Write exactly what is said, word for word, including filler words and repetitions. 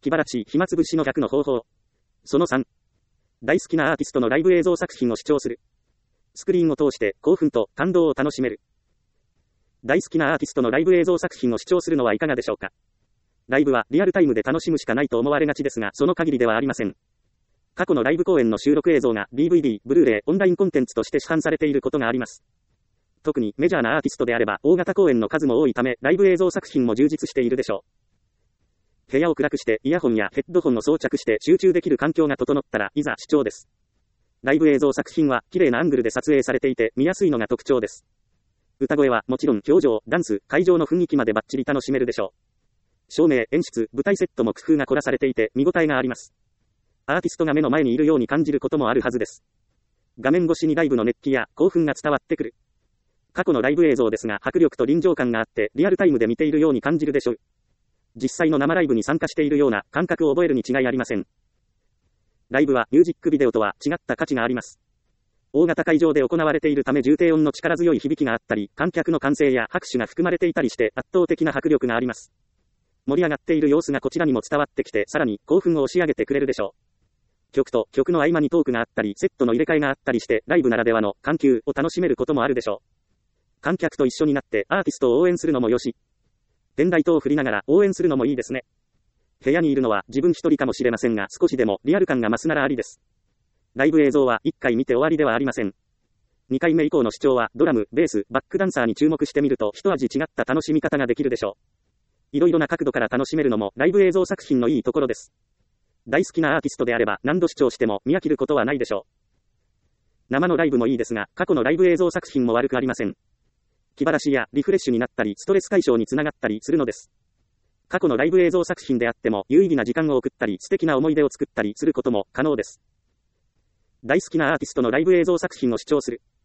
気晴らし、暇つぶしの逆の方法。そのさん。大好きなアーティストのライブ映像作品を視聴する。スクリーンを通して興奮と感動を楽しめる。大好きなアーティストのライブ映像作品を視聴するのはいかがでしょうか。ライブはリアルタイムで楽しむしかないと思われがちですが、その限りではありません。過去のライブ公演の収録映像が ディーブイディー、ブルーレイ、オンラインコンテンツとして市販されていることがあります。特にメジャーなアーティストであれば大型公演の数も多いため、ライブ映像作品も充実しているでしょう。部屋を暗くしてイヤホンやヘッドホンを装着して集中できる環境が整ったらいざ視聴です。ライブ映像作品は綺麗なアングルで撮影されていて見やすいのが特徴です。歌声はもちろん表情、ダンス、会場の雰囲気までバッチリ楽しめるでしょう。照明、演出、舞台セットも工夫が凝らされていて見応えがあります。アーティストが目の前にいるように感じることもあるはずです。画面越しにライブの熱気や興奮が伝わってくる。過去のライブ映像ですが迫力と臨場感があってリアルタイムで見ているように感じるでしょう。実際の生ライブに参加しているような感覚を覚えるに違いありません。ライブはミュージックビデオとは違った価値があります。大型会場で行われているため重低音の力強い響きがあったり、観客の歓声や拍手が含まれていたりして圧倒的な迫力があります。盛り上がっている様子がこちらにも伝わってきて、さらに興奮を押し上げてくれるでしょう。曲と曲の合間にトークがあったり、セットの入れ替えがあったりして、ライブならではの緩急を楽しめることもあるでしょう。観客と一緒になってアーティストを応援するのもよし、ペンライトを振りながら応援するのもいいですね。部屋にいるのは自分一人かもしれませんが、少しでもリアル感が増すならありです。ライブ映像はいっかい見て終わりではありません。にかいめ以降の視聴はドラム、ベース、バックダンサーに注目してみると一味違った楽しみ方ができるでしょう。いろいろな角度から楽しめるのもライブ映像作品のいいところです。大好きなアーティストであれば何度視聴しても見飽きることはないでしょう。生のライブもいいですが、過去のライブ映像作品も悪くありません。気晴らしやリフレッシュになったり、ストレス解消につながったりするのです。過去のライブ映像作品であっても有意義な時間を送ったり、素敵な思い出を作ったりすることも可能です。大好きなアーティストのライブ映像作品を視聴する。